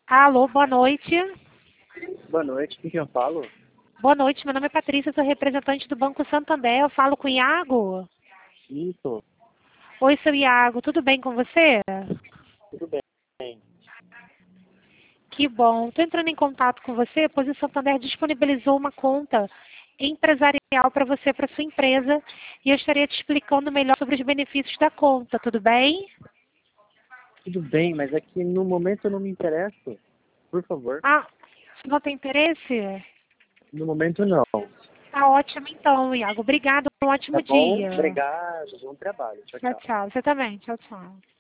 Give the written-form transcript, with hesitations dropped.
Alô, boa noite. Boa noite, com quem eu falo? Boa noite, meu nome é Patrícia, sou representante do Banco Santander. Eu falo com o Iago? Isso, Oi, seu Iago, tudo bem com você? tudo bem. Que bom. Estou entrando em contato com você, pois o Santander disponibilizou uma conta empresarial para você, para sua empresa, e eu estaria te explicando melhor sobre os benefícios da conta, tudo bem? Tudo bem, mas é que no momento eu não me interesso. Por favor. Ah, você não tem interesse? No momento não. Tá ótimo então, Iago. Obrigado, um Tá ótimo bom? dia. Obrigado, bom trabalho. Tchau, Tchau, tchau. tchau. Você também. Tchau, tchau.